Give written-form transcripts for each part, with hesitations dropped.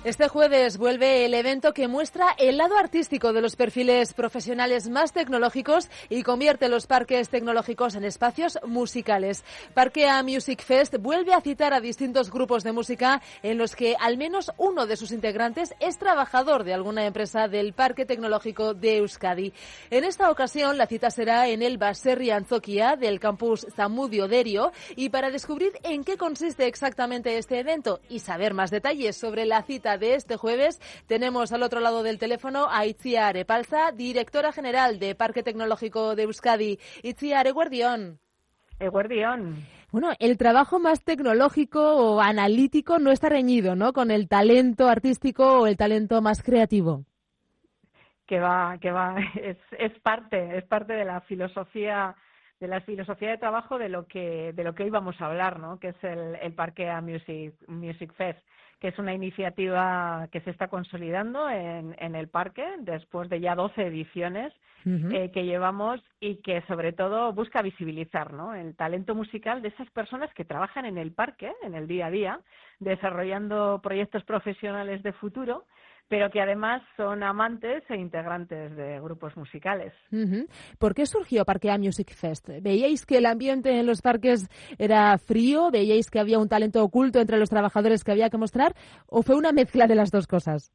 Este jueves vuelve el evento que muestra el lado artístico de los perfiles profesionales más tecnológicos y convierte los parques tecnológicos en espacios musicales. Parquea Music Fest vuelve a citar a distintos grupos de música en los que al menos uno de sus integrantes es trabajador de alguna empresa del Parque Tecnológico de Euskadi. En esta ocasión la cita será en el Baserri Antzokia del campus Zamudio Derio, y para descubrir en qué consiste exactamente este evento y saber más detalles sobre la cita de este jueves, tenemos al otro lado del teléfono a Itziar Epalza, directora general de Parque Tecnológico de Euskadi. Itziar, eguerdión. Eguerdión. Bueno, el trabajo más tecnológico o analítico no está reñido, ¿no?, con el talento artístico o el talento más creativo. Que va, es parte de la filosofía de trabajo de lo que hoy vamos a hablar, ¿no?, que es el Parquea Music Fest, que es una iniciativa que se está consolidando en el parque después de ya 12 ediciones que llevamos, y que sobre todo busca visibilizar, ¿no?, el talento musical de esas personas que trabajan en el parque, en el día a día, desarrollando proyectos profesionales de futuro, pero que además son amantes e integrantes de grupos musicales. ¿Por qué surgió Parquea Music Fest? ¿Veíais que el ambiente en los parques era frío? ¿Veíais que había un talento oculto entre los trabajadores que había que mostrar? ¿O fue una mezcla de las dos cosas?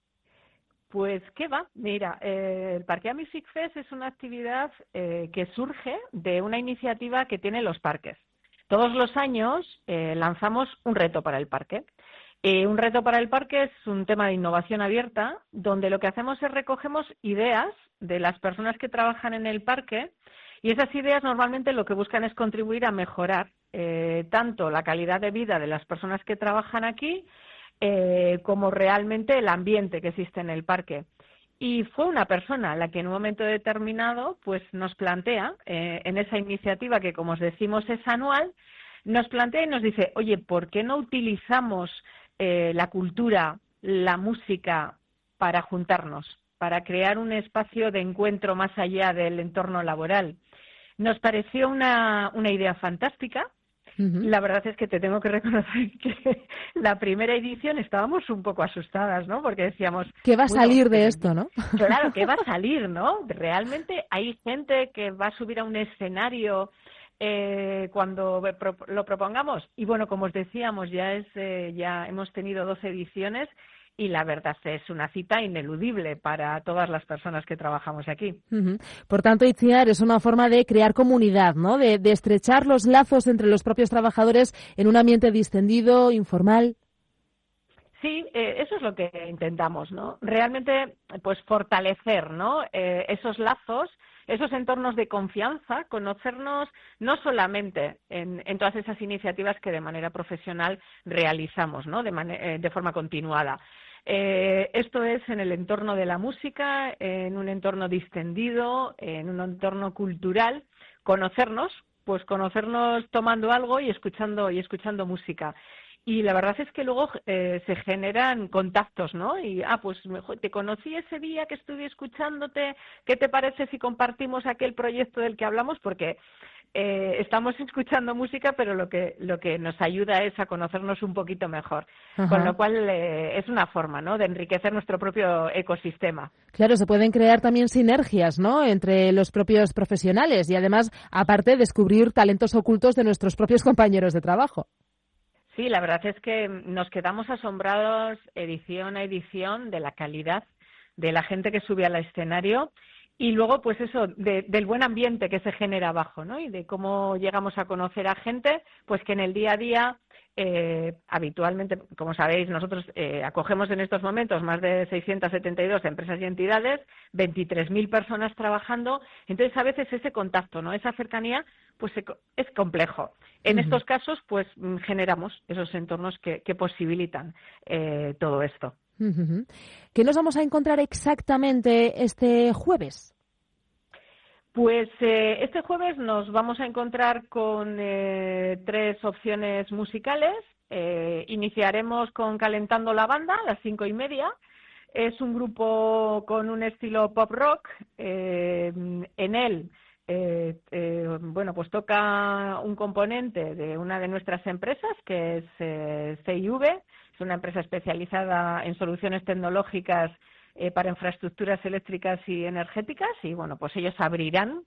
Pues qué va, mira, el Parquea Music Fest es una actividad que surge de una iniciativa que tienen los parques. Todos los años lanzamos un reto para el parque. Un reto para el parque es un tema de innovación abierta, donde lo que hacemos es recogemos ideas de las personas que trabajan en el parque, y esas ideas normalmente lo que buscan es contribuir a mejorar tanto la calidad de vida de las personas que trabajan aquí como realmente el ambiente que existe en el parque. Y fue una persona la que en un momento determinado pues nos plantea, en esa iniciativa que, como os decimos, es anual, nos plantea y nos dice: oye, ¿por qué no utilizamos la cultura, la música para juntarnos, para crear un espacio de encuentro más allá del entorno laboral? Nos pareció una idea fantástica. La verdad es que te tengo que reconocer que la primera edición estábamos un poco asustadas, ¿no? Porque decíamos, ¿qué va a salir de esto, no? Claro, ¿qué va a salir, no? Realmente hay gente que va a subir a un escenario cuando lo propongamos. Y bueno, como os decíamos, ya hemos tenido 12 ediciones, y la verdad es una cita ineludible para todas las personas que trabajamos aquí. Por tanto, Itziar, es una forma de crear comunidad, ¿no?, de estrechar los lazos entre los propios trabajadores en un ambiente distendido, informal. Sí, eso es lo que intentamos, ¿no? Realmente, pues fortalecer, ¿no?, esos lazos, esos entornos de confianza, conocernos no solamente en todas esas iniciativas que de manera profesional realizamos, ¿no?, de forma continuada. Esto es en el entorno de la música, en un entorno distendido, en un entorno cultural, conocernos tomando algo y escuchando música. Y la verdad es que luego se generan contactos, ¿no? Y, pues mejor, te conocí ese día que estuve escuchándote, ¿qué te parece si compartimos aquel proyecto del que hablamos? Porque estamos escuchando música, pero lo que nos ayuda es a conocernos un poquito mejor. Con lo cual es una forma, ¿no?, de enriquecer nuestro propio ecosistema. Claro, se pueden crear también sinergias, ¿no?, entre los propios profesionales, y además, aparte, descubrir talentos ocultos de nuestros propios compañeros de trabajo. Sí, la verdad es que nos quedamos asombrados edición a edición de la calidad de la gente que sube al escenario, y luego, pues eso, del buen ambiente que se genera abajo, ¿no?, y de cómo llegamos a conocer a gente, pues que en el día a día, habitualmente, como sabéis, nosotros acogemos en estos momentos más de 672 empresas y entidades, 23.000 personas trabajando. Entonces, a veces ese contacto, ¿no?, esa cercanía, pues es complejo. En estos casos, pues generamos esos entornos que posibilitan todo esto. ¿Qué nos vamos a encontrar exactamente este jueves? Pues este jueves nos vamos a encontrar con 3 opciones musicales. Iniciaremos con Calentando la Banda a las 5:30. Es un grupo con un estilo pop rock. En él, pues toca un componente de una de nuestras empresas, que es CIV. Es Es una empresa especializada en soluciones tecnológicas para infraestructuras eléctricas y energéticas y, bueno, pues ellos abrirán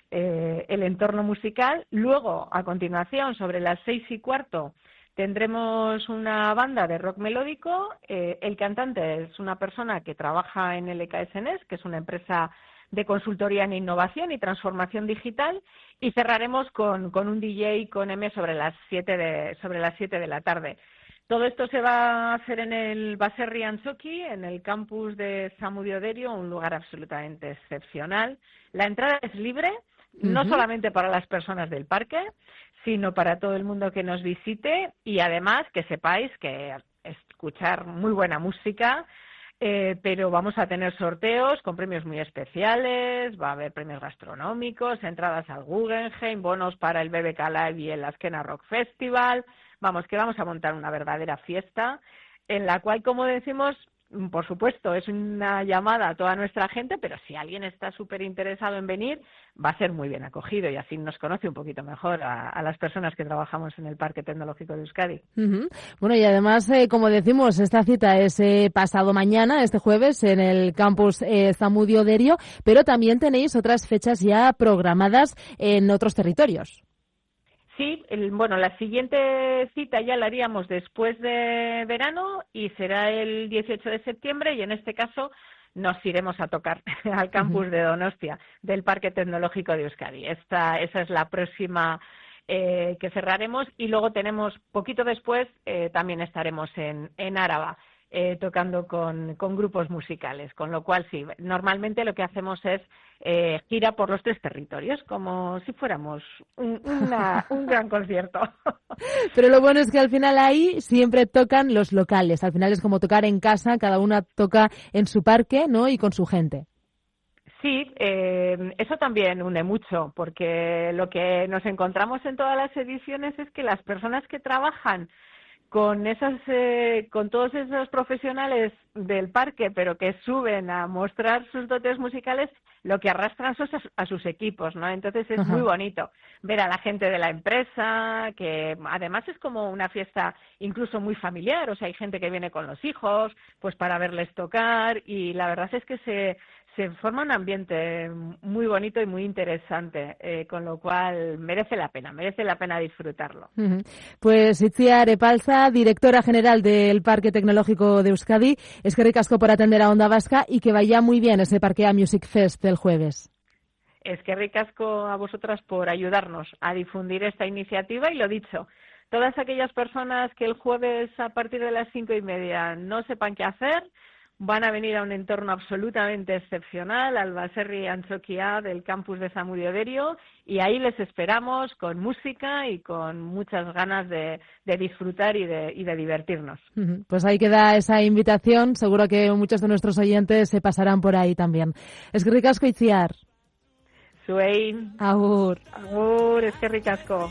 el entorno musical. Luego, a continuación, sobre las 6:15, tendremos una banda de rock melódico. El cantante es una persona que trabaja en LKS Nes, que es una empresa de consultoría en innovación y transformación digital, y cerraremos con un DJ con M sobre las 7 de la tarde. Todo esto se va a hacer en el Baserri Antzoki, en el campus de Zamudio Derio, un lugar absolutamente excepcional. La entrada es libre, no solamente para las personas del parque, sino para todo el mundo que nos visite, y además que sepáis que escuchar muy buena música, pero vamos a tener sorteos con premios muy especiales, va a haber premios gastronómicos, entradas al Guggenheim, bonos para el BBK Live y el Azkena Rock Festival. Vamos, que vamos a montar una verdadera fiesta en la cual, como decimos, por supuesto, es una llamada a toda nuestra gente, pero si alguien está súper interesado en venir, va a ser muy bien acogido y así nos conoce un poquito mejor a las personas que trabajamos en el Parque Tecnológico de Euskadi. Bueno, y además, como decimos, esta cita es pasado mañana, este jueves, en el campus Zamudio Derio, pero también tenéis otras fechas ya programadas en otros territorios. Sí, la siguiente cita ya la haríamos después de verano y será el 18 de septiembre y en este caso nos iremos a tocar al campus de Donostia del Parque Tecnológico de Euskadi. Esa es la próxima que cerraremos y luego tenemos, poquito después, también estaremos en Áraba. Tocando con grupos musicales, con lo cual sí, normalmente lo que hacemos es gira por los 3 territorios, como si fuéramos un gran concierto. Pero lo bueno es que al final ahí siempre tocan los locales, al final es como tocar en casa, cada una toca en su parque, ¿no? Y con su gente. Sí, eso también une mucho, porque lo que nos encontramos en todas las ediciones es que las personas que trabajan con todos esos profesionales del parque, pero que suben a mostrar sus dotes musicales, lo que arrastran son a sus equipos, ¿no? Entonces es muy bonito ver a la gente de la empresa, que además es como una fiesta incluso muy familiar, o sea, hay gente que viene con los hijos, pues para verles tocar, y la verdad es que se forma un ambiente muy bonito y muy interesante, con lo cual merece la pena disfrutarlo. Pues Itziar Epalza, directora general del Parque Tecnológico de Euskadi, eskerrik asko por atender a Onda Vasca y que vaya muy bien ese Parkea Music Fest del jueves. Eskerrik asko a vosotras por ayudarnos a difundir esta iniciativa y lo dicho, todas aquellas personas que el jueves a partir de las 5:30 no sepan qué hacer, van a venir a un entorno absolutamente excepcional, al Baserri Antzokia del campus de Zamudio Derio, y ahí les esperamos con música y con muchas ganas de disfrutar y de divertirnos. Pues ahí queda esa invitación, seguro que muchos de nuestros oyentes se pasarán por ahí también. Eskerrik asko, Itziar. Zuei. Agur. Agur, eskerrik asko.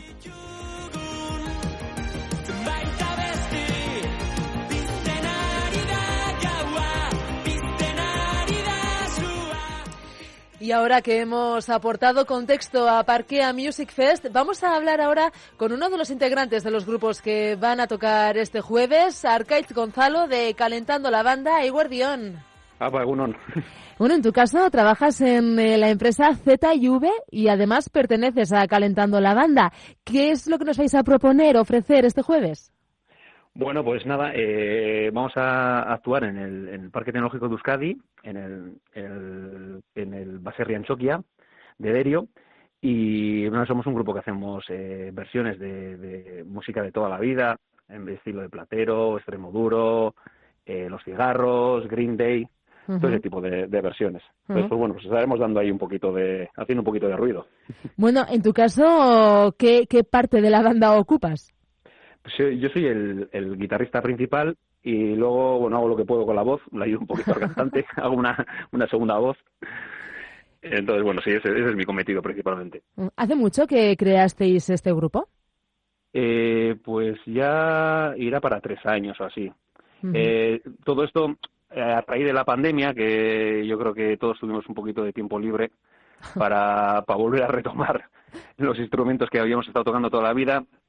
Y ahora que hemos aportado contexto a Parkea Music Fest, vamos a hablar ahora con uno de los integrantes de los grupos que van a tocar este jueves, Arkaitz Gonzalo, de Calentando la Banda, Eguerdión. Egunon. Bueno, en tu caso trabajas en la empresa ZV y además perteneces a Calentando la Banda. ¿Qué es lo que nos vais a proponer, ofrecer este jueves? Bueno, pues nada, vamos a actuar en el Parque Tecnológico de Euskadi, en el Baserri Antzokia de Derio, y bueno, somos un grupo que hacemos versiones de música de toda la vida, en estilo de Platero, Extremo Duro, Los Cigarros, Green Day, todo ese tipo de versiones. Entonces, pues bueno, pues estaremos dando ahí haciendo un poquito de ruido. Bueno, en tu caso, ¿qué parte de la banda ocupas? Pues yo soy el guitarrista principal y luego, bueno, hago lo que puedo con la voz, le ayudo un poquito al cantante, hago una segunda voz. Entonces, bueno, sí, ese es mi cometido principalmente. ¿Hace mucho que creasteis este grupo? Pues ya irá para 3 años o así. Todo esto a raíz de la pandemia, que yo creo que todos tuvimos un poquito de tiempo libre para volver a retomar los instrumentos que habíamos estado tocando toda la vida.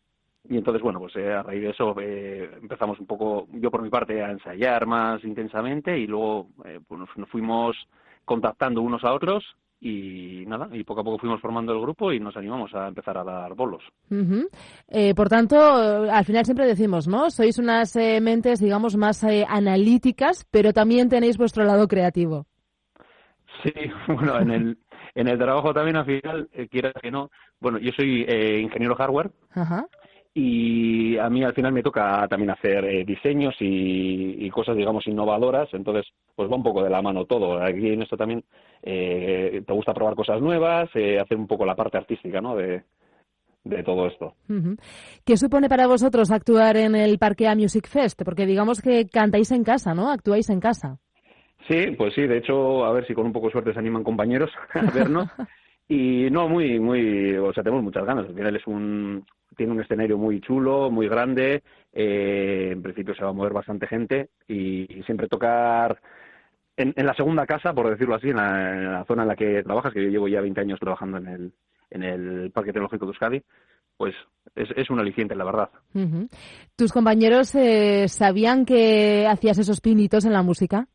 Y entonces, bueno, pues a raíz de eso empezamos un poco, yo por mi parte, a ensayar más intensamente y luego pues nos fuimos contactando unos a otros y nada, y poco a poco fuimos formando el grupo y nos animamos a empezar a dar bolos. Uh-huh. Por tanto, al final siempre decimos, ¿no? Sois unas mentes, digamos, más analíticas, pero también tenéis vuestro lado creativo. Sí, bueno, en el trabajo también al final, quieras que no, bueno, yo soy ingeniero hardware. Ajá. Y a mí al final me toca también hacer diseños y cosas, digamos, innovadoras, entonces pues va un poco de la mano todo. Aquí en esto también te gusta probar cosas nuevas, hacer un poco la parte artística, ¿no?, de todo esto. Uh-huh. ¿Qué supone para vosotros actuar en el Parkea Music Fest? Porque digamos que cantáis en casa, ¿no? Actuáis en casa. Sí, pues sí, de hecho, a ver si con un poco de suerte se animan compañeros a vernos. Y no, o sea, tenemos muchas ganas. Al final tiene un escenario muy chulo, muy grande. En principio se va a mover bastante gente y siempre tocar en la segunda casa, por decirlo así, en la zona en la que trabajas, que yo llevo ya 20 años trabajando en el Parque Tecnológico de Euskadi, pues es un aliciente, la verdad. Uh-huh. ¿Tus compañeros sabían que hacías esos pinitos en la música?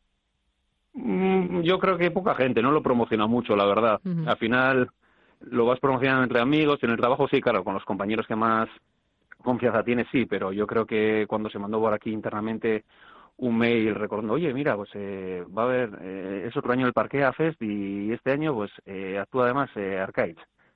Yo creo que poca gente, no lo promociona mucho, la verdad. Uh-huh. Al final lo vas promocionando entre amigos, en el trabajo sí, claro, con los compañeros que más confianza tienes, sí, pero yo creo que cuando se mandó por aquí internamente un mail recordando, oye, mira, pues va a haber, es otro año el Parkea Fest y este año pues actúa además Arcade.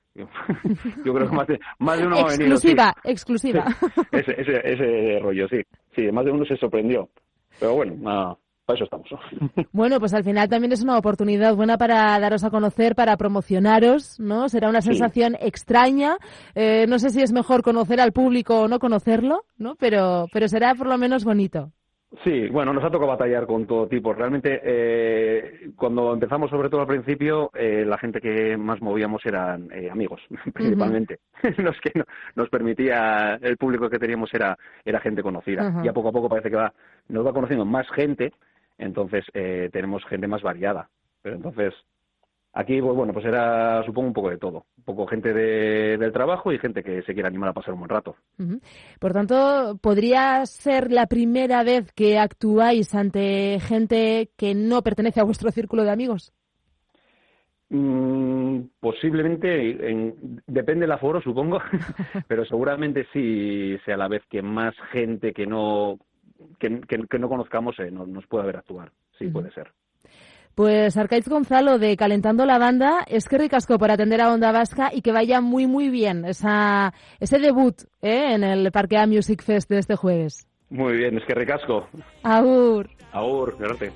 Yo creo que más de uno ha venido. Exclusiva. Ese rollo, sí. Sí, más de uno se sorprendió. Pero bueno, nada. Para eso estamos. Bueno, pues al final también es una oportunidad buena para daros a conocer, para promocionaros, ¿no? Será una sensación extraña. No sé si es mejor conocer al público o no conocerlo, ¿no? Pero será por lo menos bonito. Sí, bueno, nos ha tocado batallar con todo tipo. Realmente, cuando empezamos, sobre todo al principio, la gente que más movíamos eran amigos, principalmente. Uh-huh. Los que nos permitía, el público que teníamos era gente conocida. Uh-huh. Ya poco a poco parece que nos va conociendo más gente. Entonces tenemos gente más variada. Pero entonces aquí, pues bueno, pues era, supongo, un poco de todo. Un poco gente del trabajo y gente que se quiere animar a pasar un buen rato. Uh-huh. Por tanto, ¿podría ser la primera vez que actuáis ante gente que no pertenece a vuestro círculo de amigos? Posiblemente, depende del aforo, supongo, pero seguramente sí sea la vez que más gente que no conozcamos nos pueda ver actuar. Sí, puede ser. Pues Arkaitz Gonzalo, de Calentando la Banda, eskerrik asko por atender a Onda Vasca y que vaya muy muy bien ese debut en el Parkea Music Fest de este jueves. Muy bien, eskerrik asko. Agur. Agur, gracias.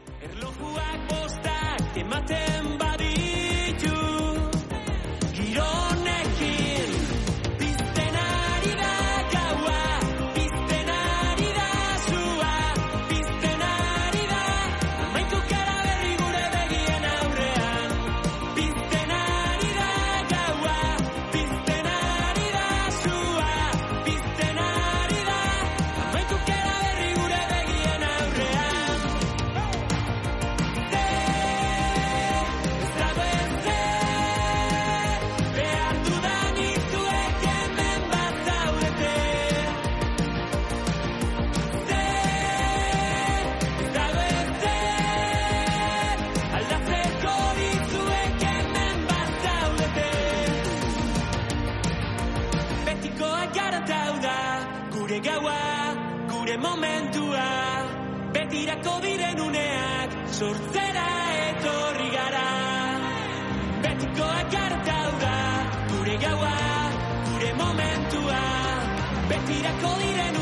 Betirako diren uneak sortzera etorri gara. Betikoak hartau da, gure gaua, gure momentua. Betirako diren